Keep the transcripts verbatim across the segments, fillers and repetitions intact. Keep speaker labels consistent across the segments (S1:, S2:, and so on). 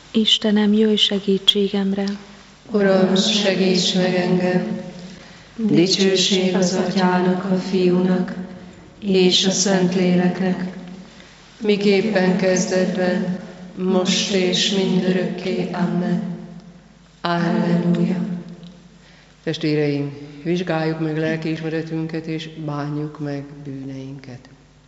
S1: Istenem, jöjj segítségemre!
S2: Uram, segíts meg engem! Dicsőség az Atyának, a Fiúnak és a Szentléleknek, miképpen kezdetben, most és mindörökké. Amen. Alleluja.
S3: Testvéreim, vizsgáljuk meg lelkiismeretünket és bánjuk meg bűneinket.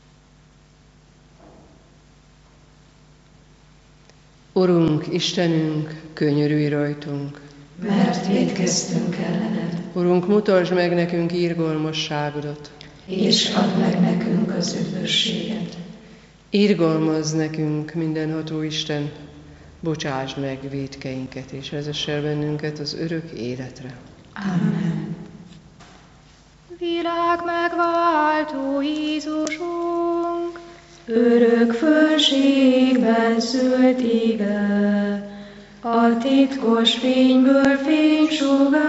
S3: Urunk, Istenünk, könyörülj rajtunk,
S2: mert vétkeztünk ellened.
S3: Urunk, mutasd meg nekünk irgalmasságodat,
S2: és add meg nekünk az üdvösséget.
S3: Irgalmazz nekünk, mindenható Isten, bocsásd meg vétkeinket, és vezess el bennünket az örök életre.
S2: Amen.
S4: Világ megváltó Jézusunk,
S5: örök fölségben szült ige, a titkos fényből fénysugár,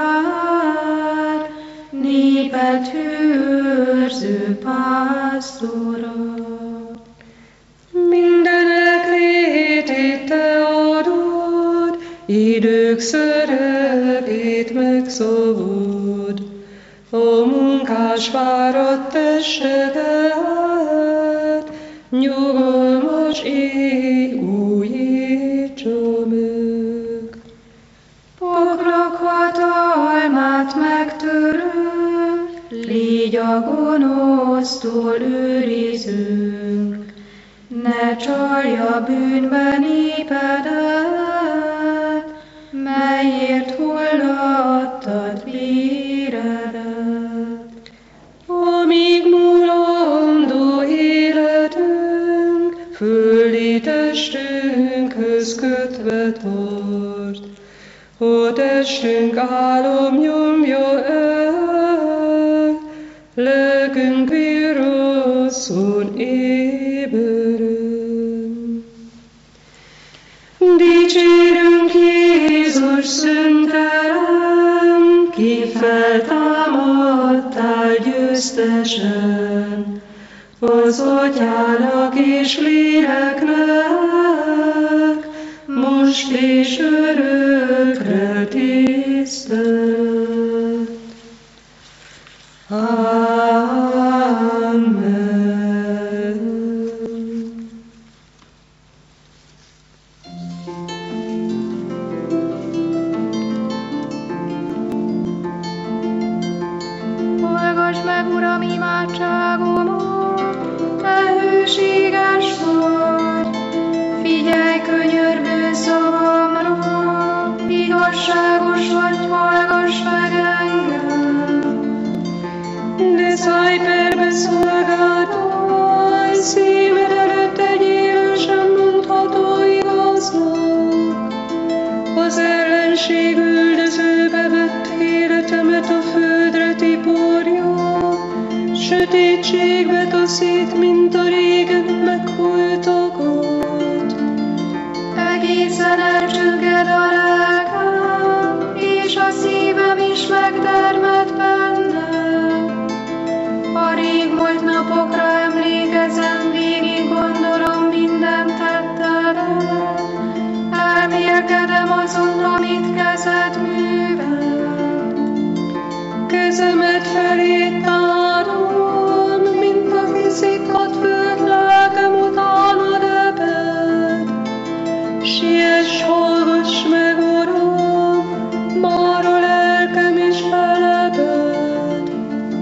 S5: népet hőrző pásztora.
S6: Mindenek létét te adod, idők szerepét megszabod, a munkás fáradt testedet, nyugalmas éj újítsa meg.
S5: Poklok hatalmát megtörő, légy a gonosztól őrizünk, ne csalja bűnbe népedet, melyért hullattad béredet.
S6: Amíg mulandó életünk, földi testünkhöz kötve tart, a testünk álom nyomja el, lelkünk virrasszon éberen. Dicsérünk Jézus szüntelen, ki feltámadtál győztesen, az Atyának és Léleknek, most és örökre tisztelet. Amen.
S4: hallgass meg, Uram, imádságomat, te hűséges vagy, figyelj könyörgő szavamra, igazságos vagy, hallgass meg engem.
S6: De szállj perbe szolgálj, szímed előtt egy élősen mondható igaznak. Az ellenség üldözőbe vett életemet a földre tiporja, sötétségbe taszít, mint a régen meghultakat.
S5: Egészen elcsügged a lelkem, és a szívem is megdermed bennem. A rég múlt napokra emlékezem, végig gondolom minden tettedet. Elmélkedem azon, amit kezed művel.
S6: Kezemet felé tárom, mint aki szikkadt föld, lelkem utánad ebed. Siess, hallgass meg, Uram, már a lelkem is felebed.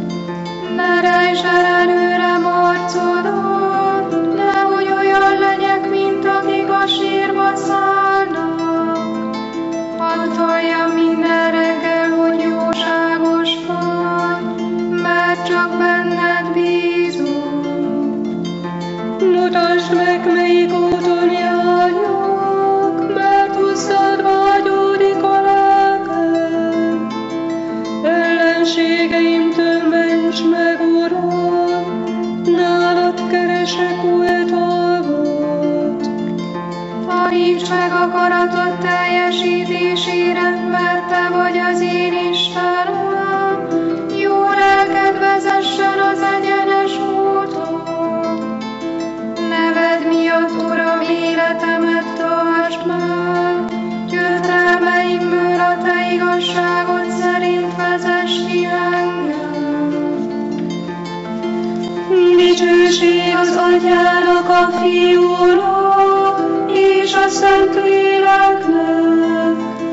S5: Ne rejtsd el előrem arcodat, nehogy olyan legyek, mint akik a sírba szállnak. Hadd halljam minden reggel, hogy jóságos vagy, mert csak benned bízom.
S6: Mutasd meg, melyik úton járjak, mert hozzád vágyódik a lelkem. Ellenségeimtől ments meg, Uram, nálad keresek oltalmat.
S5: Taníts meg akaratod teljesítésére, mert te vagy az én Istenem. Jó lelked vezessen az egyenes úton. Neved miatt, Uram, életemet tartsd meg,
S6: a Fiúnak és a Szentléleknek,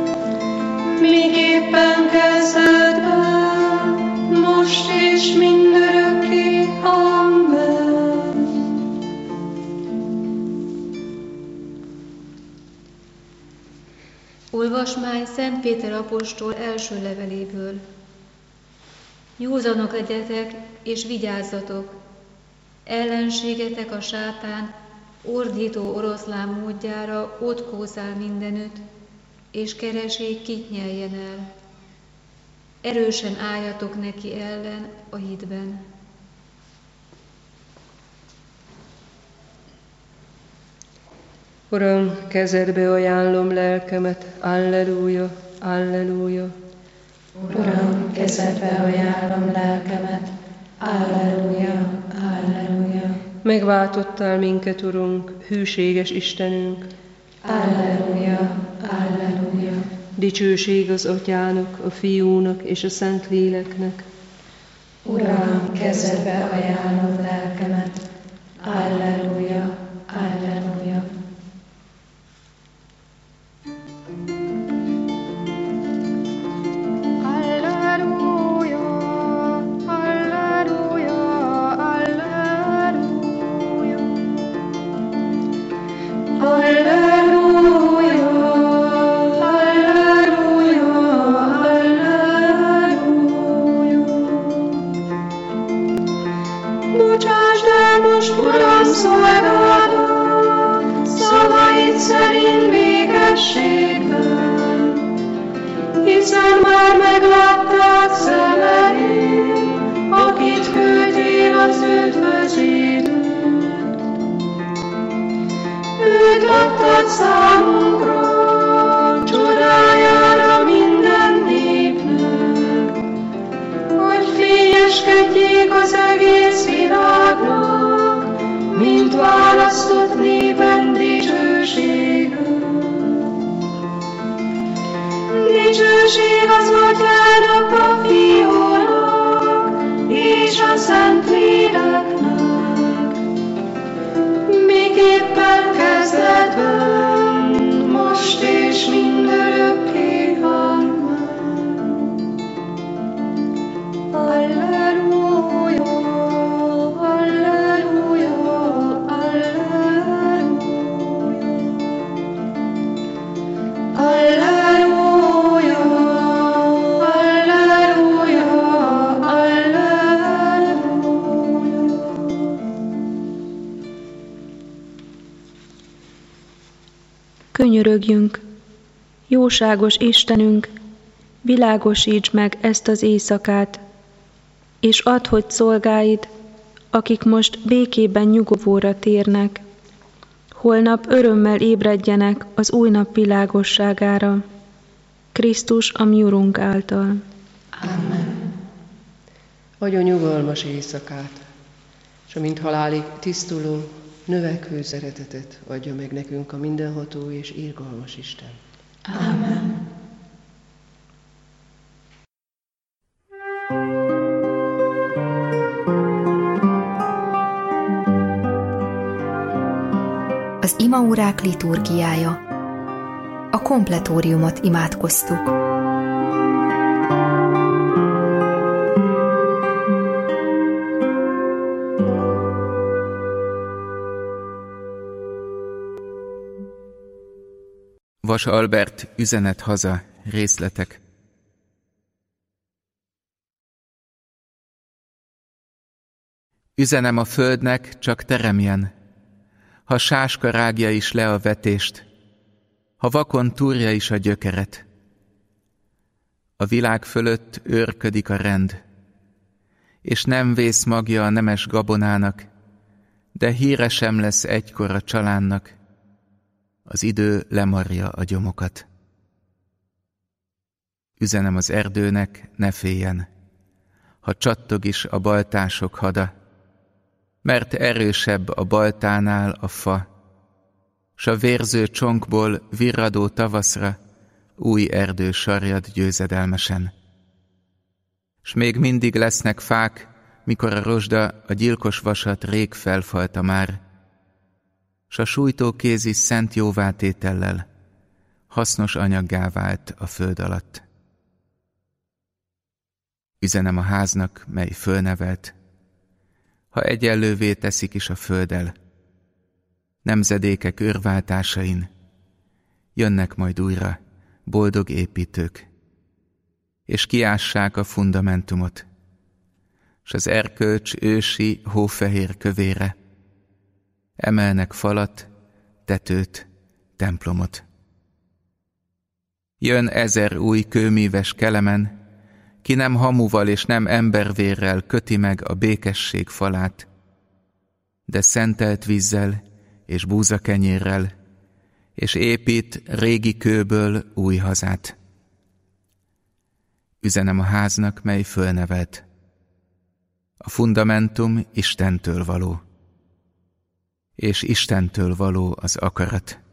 S6: miképpen kezdetben, most és mindörökké. Amen.
S7: Olvasmány Szent Péter apostol első leveléből. Józanok legyetek és vigyázzatok! Ellenségetek a sátán ordító oroszlán módjára ott kószál mindenütt, és keresi, kit nyeljen el. Erősen álljatok neki ellen a hitben.
S3: Uram, kezedbe ajánlom lelkemet, alleluja, alleluja.
S2: Uram, kezedbe ajánlom lelkemet, alleluja, alleluja.
S3: Megváltottál minket, Urunk, hűséges Istenünk.
S2: Alleluja, alleluja.
S3: Dicsőség az Atyának, a Fiúnak és a Szentléleknek.
S2: Uram, kezedbe ajánlom lelkemet, alleluja, alleluja.
S6: Szerint békességben, hiszen már meglátták szemeid, akit küldtél az üdvözítőt. Őt adtad számunkra, csodájára minden népnek, hogy fényeskedjék az egész világnak, mint választott népen dicsőségünk. Dicsőség az Atyának, a Fiúnak és a Szentléleknek, miképpen kezdetben, most és mindörökké. Amen. Alleluja, alleluja, alleluja. Alleluja, alleluja, alleluja.
S1: Könyörögjünk, jóságos Istenünk, világosíts meg ezt az éjszakát, és add, hogy szolgáid, akik most békében nyugovóra térnek, holnap örömmel ébredjenek az új nap világosságára, Krisztus a mi Urunk által.
S2: Amen.
S3: Adjon nyugalmas éjszakát, és amint halálig tisztuló, növekvő szeretetet adja meg nekünk a mindenható és irgalmas Isten.
S2: Amen.
S8: Az imaórák liturgiája. A kompletóriumot imádkoztuk.
S9: Vas Albert, üzenet haza, részletek. Üzenem a földnek, csak teremjen, ha sáska rágja is le a vetést, ha vakon túrja is a gyökeret. A világ fölött őrködik a rend, és nem vész magja a nemes gabonának, de híre sem lesz egykor a csalánnak, az idő lemarja a gyomokat. Üzenem az erdőnek, ne féljen, ha csattog is a baltások hada, mert erősebb a baltánál a fa, s a vérző csonkból virradó tavaszra új erdő sarjad győzedelmesen. S még mindig lesznek fák, mikor a rozsda a gyilkos vasat rég felfalta már, s a sújtókézi szent jóvátétellel hasznos anyaggá vált a föld alatt. Üzenem a háznak, mely fölnevelt, ha egyenlővé teszik is a földdel, nemzedékek őrváltásain jönnek majd újra boldog építők, és kiássák a fundamentumot, s az erkölcs ősi hófehér kövére emelnek falat, tetőt, templomot. Jön ezer új kőmíves kelemen, ki nem hamuval és nem embervérrel köti meg a békesség falát, de szentelt vízzel és búzakenyérrel, és épít régi kőből új hazát. Üzenem a háznak, mely fölnevelt. A fundamentum Istentől való, és Istentől való az akarat.